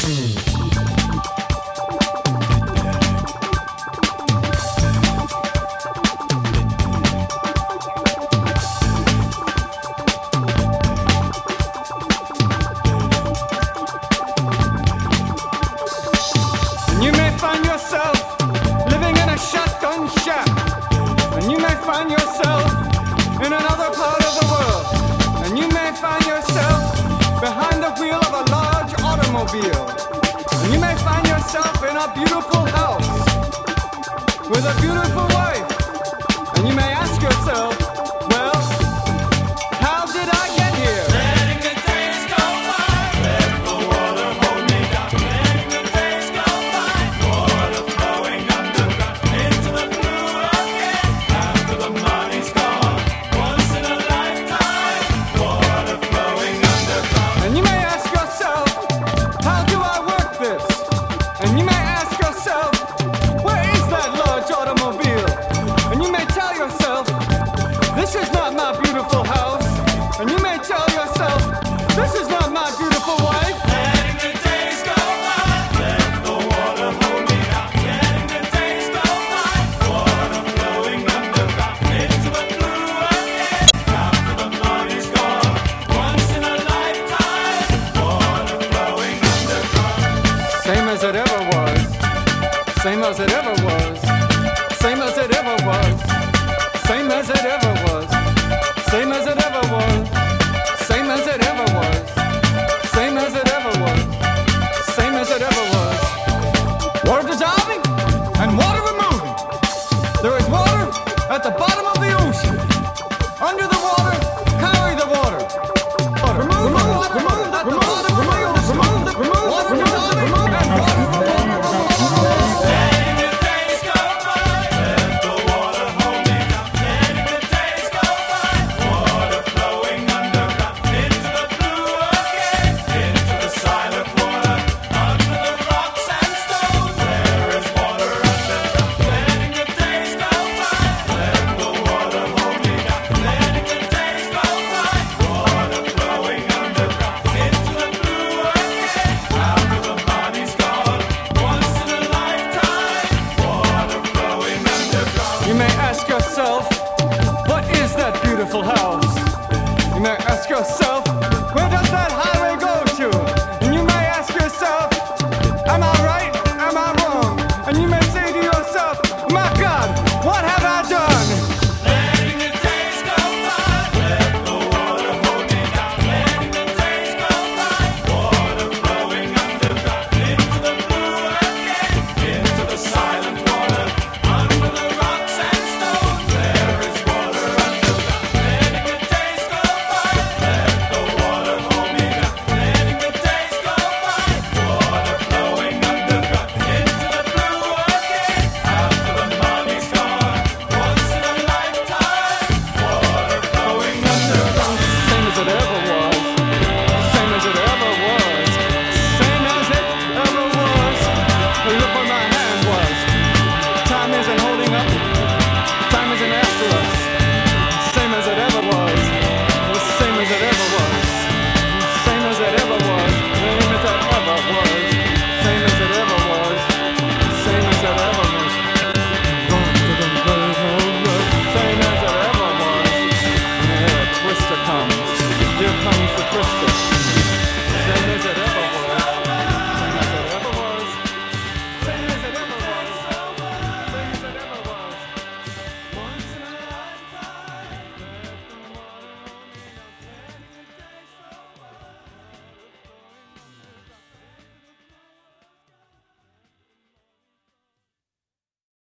You may find yourself living in a shotgun shack, and you may find yourself in another part of the world, and you may find yourself behind the wheel of a large automobile, and you may find yourself in a beautiful house with a beautiful wife, and you may ask yourself, well, how did I get here? Letting the days go by, let the water hold me down. Letting the days go by, water flowing underground into the blue again. After the money's gone, once in a lifetime, water flowing underground. And you may ask yourself, how do I work this? And you may ask yourself, where is that large automobile? And you may tell yourself, this is not my beautiful house. And you may tell yourself, this is not my beautiful wife. Letting the days go by, let the water hold me down. Letting the days go by, water flowing underground into the blue again. After the money's gone, once in a lifetime, water flowing underground. Same as it ever was. Same as it ever was.